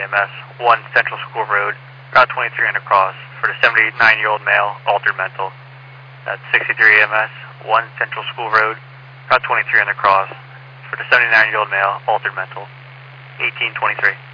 EMS, 1 Central School Road, Route 23 undercross for the 79-year-old male, altered mental. That's 63 EMS, 1 Central School Road, Route 23 undercross for the 79-year-old male, altered mental. 1823.